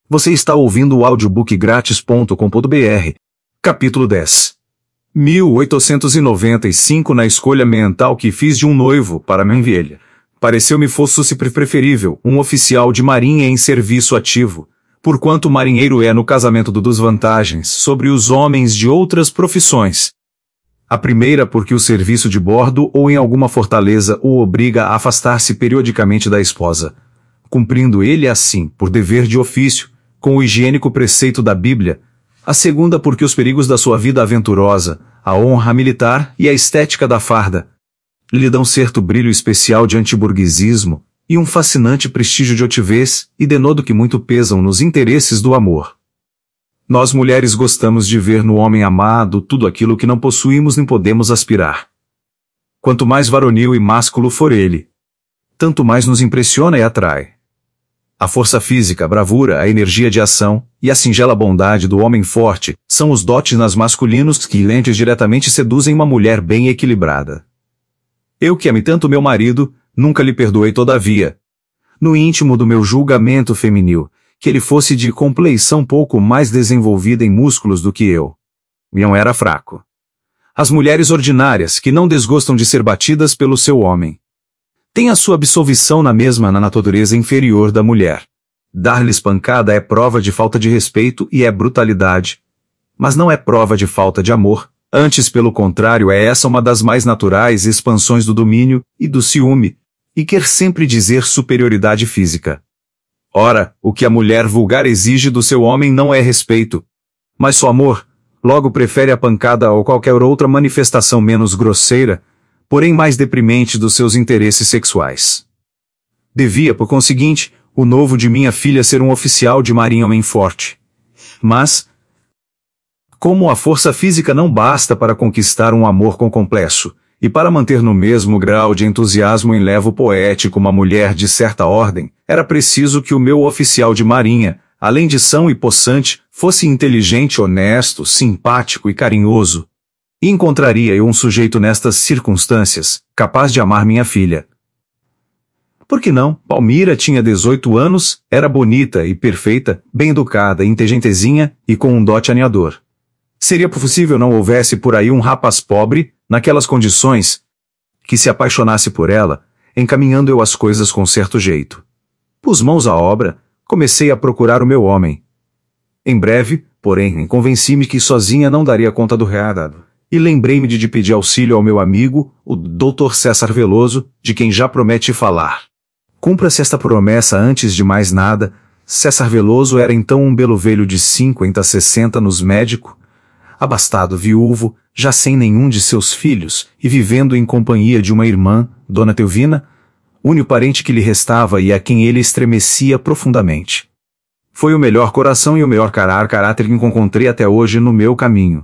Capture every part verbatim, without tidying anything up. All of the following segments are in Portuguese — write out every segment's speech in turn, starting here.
Você está ouvindo o audiobook grátis ponto com ponto br. Capítulo dez. mil oitocentos e noventa e cinco Na escolha mental que fiz de um noivo para minha velha, pareceu-me fosse preferível um oficial de marinha em serviço ativo, porquanto o marinheiro é no casamento do dos vantagens sobre os homens de outras profissões. A primeira porque o serviço de bordo ou em alguma fortaleza o obriga a afastar-se periodicamente da esposa, cumprindo ele assim, por dever de ofício, com o higiênico preceito da Bíblia. A segunda porque os perigos da sua vida aventurosa, a honra militar e a estética da farda lhe dão certo brilho especial de antiburguesismo e um fascinante prestígio de altivez e denodo que muito pesam nos interesses do amor. Nós mulheres gostamos de ver no homem amado tudo aquilo que não possuímos nem podemos aspirar. Quanto mais varonil e másculo for ele, tanto mais nos impressiona e atrai. A força física, a bravura, a energia de ação e a singela bondade do homem forte são os dotes nas masculinos que lentes diretamente seduzem uma mulher bem equilibrada. Eu que amei tanto meu marido, nunca lhe perdoei todavia, no íntimo do meu julgamento feminil, que ele fosse de compleição pouco mais desenvolvida em músculos do que eu. Não era fraco. As mulheres ordinárias, que não desgostam de ser batidas pelo seu homem, tem a sua absolvição na mesma na natureza inferior da mulher. Dar-lhes pancada é prova de falta de respeito e é brutalidade. Mas não é prova de falta de amor, antes pelo contrário é essa uma das mais naturais expansões do domínio e do ciúme, e quer sempre dizer superioridade física. Ora, o que a mulher vulgar exige do seu homem não é respeito, mas só amor, logo prefere a pancada ou qualquer outra manifestação menos grosseira, porém mais deprimente dos seus interesses sexuais. Devia, por conseguinte, o novo de minha filha ser um oficial de marinha homem forte. Mas, como a força física não basta para conquistar um amor com complexo, e para manter no mesmo grau de entusiasmo em levo poético uma mulher de certa ordem, era preciso que o meu oficial de marinha, além de são e possante, fosse inteligente, honesto, simpático e carinhoso. E encontraria eu um sujeito nestas circunstâncias, capaz de amar minha filha. Por que não? Palmira tinha dezoito anos, era bonita e perfeita, bem educada, inteligentezinha e com um dote aneador. Seria possível não houvesse por aí um rapaz pobre, naquelas condições, que se apaixonasse por ela, encaminhando eu as coisas com certo jeito. Pus mãos à obra, comecei a procurar o meu homem. Em breve, porém, convenci-me que sozinha não daria conta do recado. E lembrei-me de pedir auxílio ao meu amigo, o doutor César Veloso, de quem já prometi falar. Cumpra-se esta promessa antes de mais nada. César Veloso era então um belo velho de cinquenta a sessenta nos médico, abastado viúvo, já sem nenhum de seus filhos, e vivendo em companhia de uma irmã, Dona Teuvina, único parente que lhe restava e a quem ele estremecia profundamente. Foi o melhor coração e o melhor carar caráter que encontrei até hoje no meu caminho.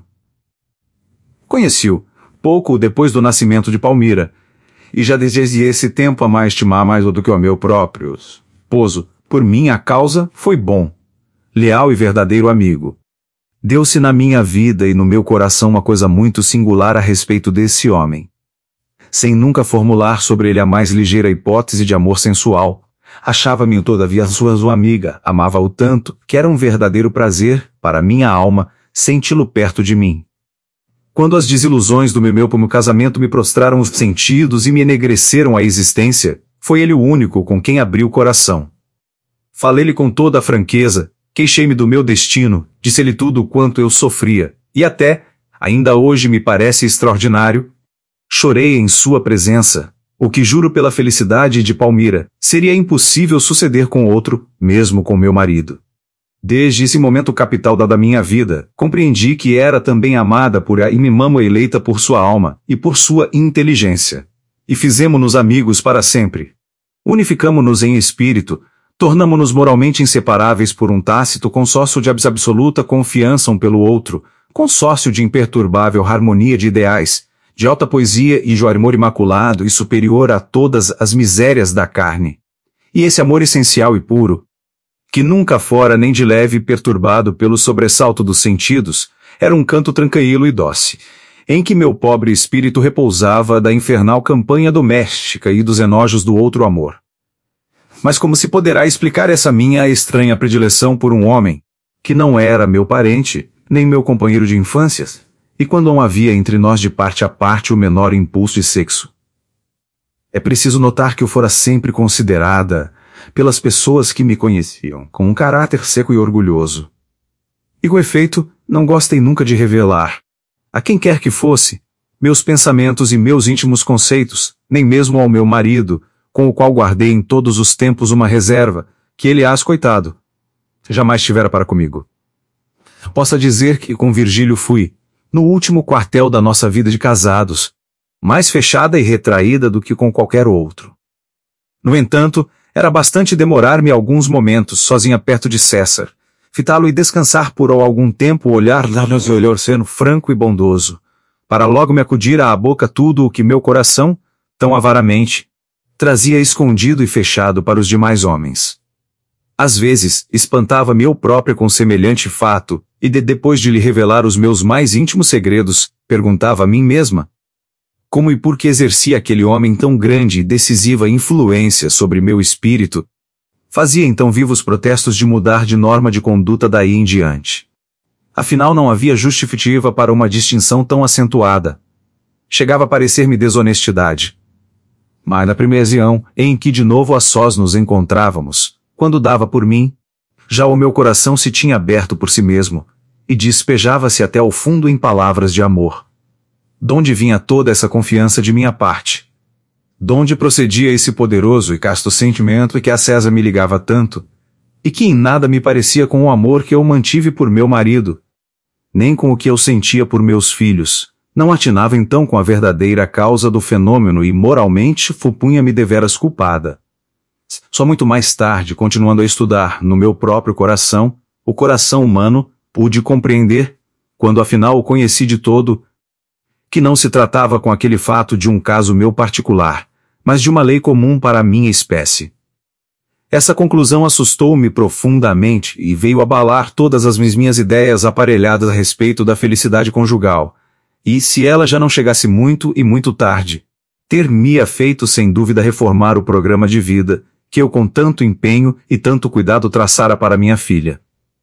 Conheci-o, pouco depois do nascimento de Palmira, e já desde esse tempo a mais estimar mais do que o meu próprio esposo, por minha causa, foi bom, leal e verdadeiro amigo. Deu-se na minha vida e no meu coração uma coisa muito singular a respeito desse homem. Sem nunca formular sobre ele a mais ligeira hipótese de amor sensual, achava-me todavia sua, sua amiga, amava-o tanto, que era um verdadeiro prazer, para minha alma, senti-lo perto de mim. Quando as desilusões do meu meu como casamento me prostraram os sentidos e me enegreceram a existência, foi ele o único com quem abri o coração. Falei-lhe com toda a franqueza, queixei-me do meu destino, disse-lhe tudo quanto eu sofria, e até, ainda hoje me parece extraordinário, chorei em sua presença, o que juro pela felicidade de Palmira, seria impossível suceder com outro, mesmo com meu marido. Desde esse momento capital da minha vida, compreendi que era também amada por a e me mamo eleita por sua alma e por sua inteligência. E fizemo-nos amigos para sempre. Unificamo-nos em espírito, tornamo-nos moralmente inseparáveis por um tácito consórcio de absoluta confiança um pelo outro, consórcio de imperturbável harmonia de ideais, de alta poesia e de amor imaculado e superior a todas as misérias da carne. E esse amor essencial e puro, que nunca fora nem de leve perturbado pelo sobressalto dos sentidos, era um canto tranquilo e doce, em que meu pobre espírito repousava da infernal campanha doméstica e dos enojos do outro amor. Mas como se poderá explicar essa minha estranha predileção por um homem, que não era meu parente, nem meu companheiro de infância, e quando não havia entre nós de parte a parte o menor impulso de sexo? É preciso notar que eu fora sempre considerada, pelas pessoas que me conheciam, com um caráter seco e orgulhoso. E com efeito, não gostei nunca de revelar, a quem quer que fosse, meus pensamentos e meus íntimos conceitos, nem mesmo ao meu marido, com o qual guardei em todos os tempos uma reserva, que ele, as coitado, jamais tivera para comigo. Possa dizer que com Virgílio fui, no último quartel da nossa vida de casados, mais fechada e retraída do que com qualquer outro. No entanto, era bastante demorar-me alguns momentos sozinha perto de César, fitá-lo e descansar por algum tempo o olhar lá nos olhos sendo franco e bondoso, para logo me acudir à boca tudo o que meu coração, tão avaramente, trazia escondido e fechado para os demais homens. Às vezes, espantava-me eu própria com semelhante fato, e de, depois de lhe revelar os meus mais íntimos segredos, perguntava a mim mesma como e por que exercia aquele homem tão grande e decisiva influência sobre meu espírito. Fazia então vivos protestos de mudar de norma de conduta daí em diante. Afinal não havia justificativa para uma distinção tão acentuada. Chegava a parecer-me desonestidade. Mas na primeira ocasião, em que de novo a sós nos encontrávamos, quando dava por mim, já o meu coração se tinha aberto por si mesmo, e despejava-se até ao fundo em palavras de amor. Donde vinha toda essa confiança de minha parte? Donde procedia esse poderoso e casto sentimento que a César me ligava tanto, e que em nada me parecia com o amor que eu mantive por meu marido, nem com o que eu sentia por meus filhos, não atinava então com a verdadeira causa do fenômeno e moralmente supunha-me deveras culpada. Só muito mais tarde, continuando a estudar no meu próprio coração, o coração humano, pude compreender, quando afinal o conheci de todo, que não se tratava com aquele fato de um caso meu particular, mas de uma lei comum para a minha espécie. Essa conclusão assustou-me profundamente e veio abalar todas as minhas ideias aparelhadas a respeito da felicidade conjugal, e, se ela já não chegasse muito e muito tarde, ter-me-ia feito sem dúvida reformar o programa de vida, que eu com tanto empenho e tanto cuidado traçara para minha filha.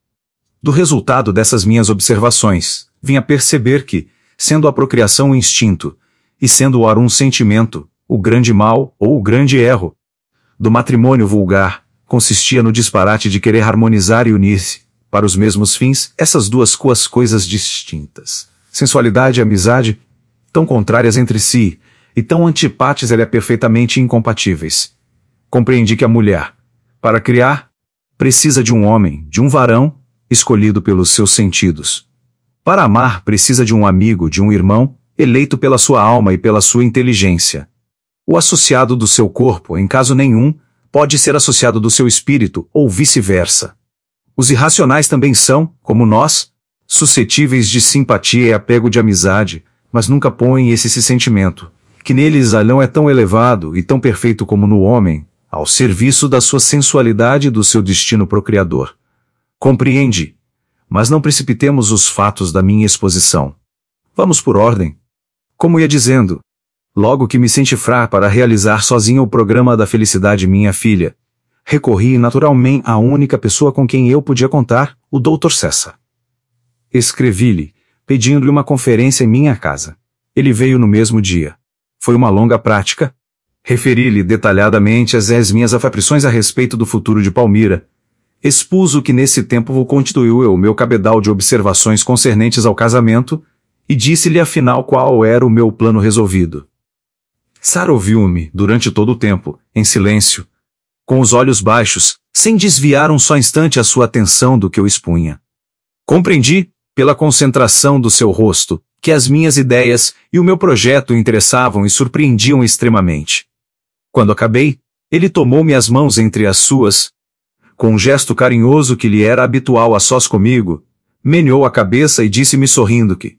Do resultado dessas minhas observações, vim a perceber que, sendo a procriação um instinto, e sendo o ar um sentimento, o grande mal, ou o grande erro, do matrimônio vulgar, consistia no disparate de querer harmonizar e unir-se, para os mesmos fins, essas duas coisas distintas, sensualidade e amizade, tão contrárias entre si, e tão antipáticas e perfeitamente incompatíveis. Compreendi que a mulher, para criar, precisa de um homem, de um varão, escolhido pelos seus sentidos. Para amar, precisa de um amigo, de um irmão, eleito pela sua alma e pela sua inteligência. O associado do seu corpo, em caso nenhum, pode ser associado do seu espírito, ou vice-versa. Os irracionais também são, como nós, suscetíveis de simpatia e apego de amizade, mas nunca põem esse, esse sentimento, que neles não é tão elevado e tão perfeito como no homem, ao serviço da sua sensualidade e do seu destino procriador. Compreende? Mas não precipitemos os fatos da minha exposição. Vamos por ordem. Como ia dizendo, logo que me senti fraco para realizar sozinho o programa da felicidade minha filha, recorri naturalmente à única pessoa com quem eu podia contar, o doutor César. Escrevi-lhe, pedindo-lhe uma conferência em minha casa. Ele veio no mesmo dia. Foi uma longa prática. Referi-lhe detalhadamente as, as minhas aflições a respeito do futuro de Palmira. Expus o que nesse tempo constituiu o meu cabedal de observações concernentes ao casamento, e disse-lhe afinal qual era o meu plano resolvido. Sara ouviu-me, durante todo o tempo, em silêncio, com os olhos baixos, sem desviar um só instante a sua atenção do que eu expunha. Compreendi, pela concentração do seu rosto, que as minhas ideias e o meu projeto interessavam e surpreendiam extremamente. Quando acabei, ele tomou-me as mãos entre as suas, com um gesto carinhoso que lhe era habitual a sós comigo, meneou a cabeça e disse-me sorrindo que,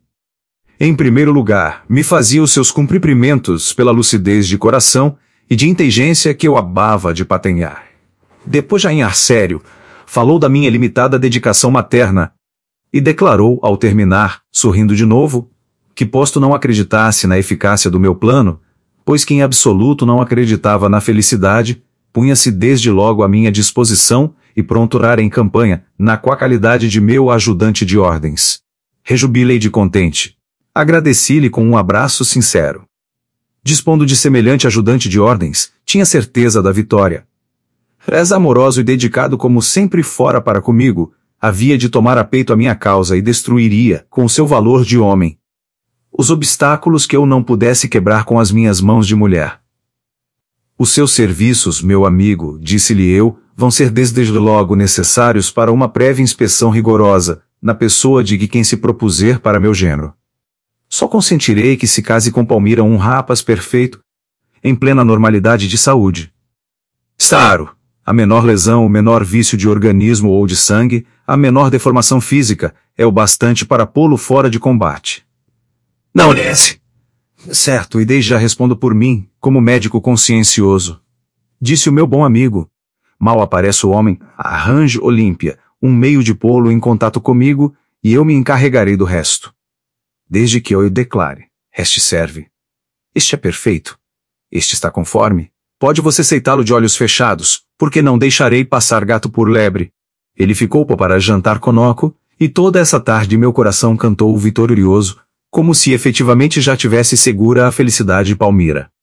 em primeiro lugar, me fazia os seus cumprimentos pela lucidez de coração e de inteligência que eu abava de patenhar. Depois, já em ar sério, falou da minha limitada dedicação materna e declarou, ao terminar, sorrindo de novo, que posto não acreditasse na eficácia do meu plano, pois que em absoluto não acreditava na felicidade, punha-se desde logo à minha disposição e pronto para em campanha, na qualidade de meu ajudante de ordens. Rejubilei de contente. Agradeci-lhe com um abraço sincero. Dispondo de semelhante ajudante de ordens, tinha certeza da vitória. És amoroso e dedicado como sempre fora para comigo, havia de tomar a peito a minha causa e destruiria, com seu valor de homem, os obstáculos que eu não pudesse quebrar com as minhas mãos de mulher. Os seus serviços, meu amigo, disse-lhe eu, vão ser desde logo necessários para uma prévia inspeção rigorosa, na pessoa de quem se propuser para meu genro. Só consentirei que se case com Palmira um rapaz perfeito, em plena normalidade de saúde. Claro, a menor lesão, o menor vício de organismo ou de sangue, a menor deformação física, é o bastante para pô-lo fora de combate. Não desce. Certo, e desde já respondo por mim, como médico consciencioso. Disse o meu bom amigo. Mal aparece o homem, arranje Olímpia, um meio de pô-lo em contato comigo, e eu me encarregarei do resto. Desde que eu o declare, este serve. Este é perfeito. Este está conforme. Pode você aceitá-lo de olhos fechados, porque não deixarei passar gato por lebre. Ele ficou para jantar conosco, e toda essa tarde meu coração cantou vitorioso, como se efetivamente já tivesse segura a felicidade de Palmira.